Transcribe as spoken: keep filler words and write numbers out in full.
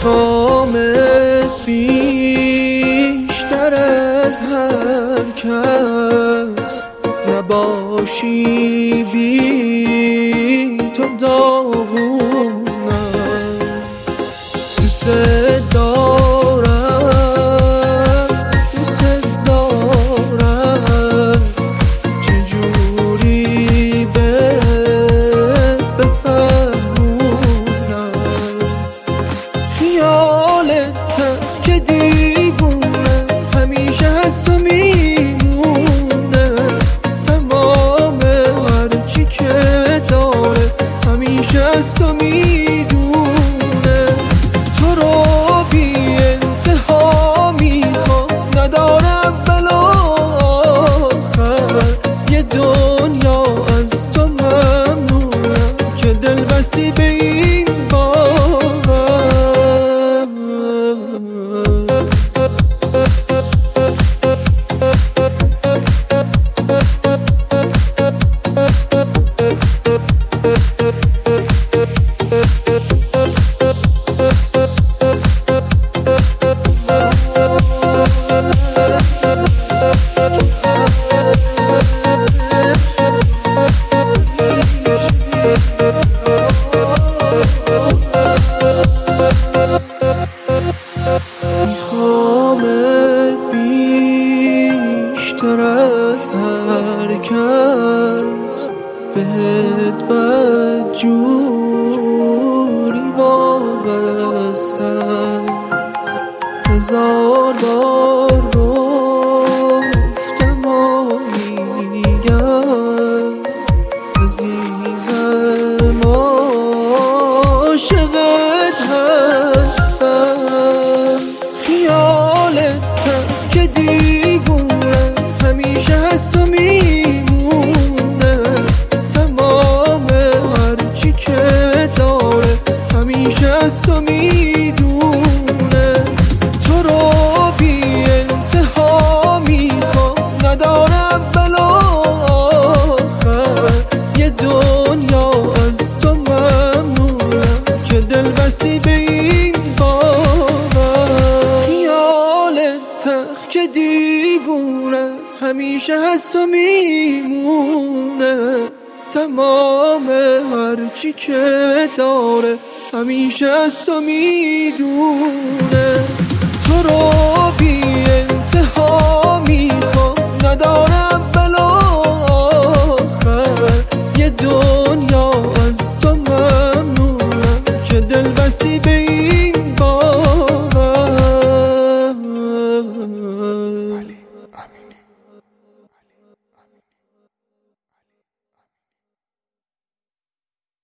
میخوامت بیشتر از هر کس، نباشی بی تو داغونم. دوست دارم دوست دارم، چجوری بهت بفهمونم. خیالت که دیوونه همیشه هست و میمونه، تمام هرچی که داره همیشه هست و میدونه. تو رو بی انتها میخوام، نداره اول و آخر. یه دنیا از تو ممنونم که دل بستی به این میخوامت بیشتر از هر کس، بهت بدجوری وابستم. هزار بار گفتم و میگم عزیزم عاشقت هستم. خیالت که دیوونه همیشه هست و میمونه، تمام هرچی که داره همیشه هست و میدونه. تو رو بی انتها میخوام، نداره اول و آخر. یه دنیا از تو ممنونم که دل بستی به این باور. خیالت تخ که دیوونت همیشه هست و میمونه، تمام هرچی که داره همیشه هست و میدونه. تو رو بی انتها میخوام، نداره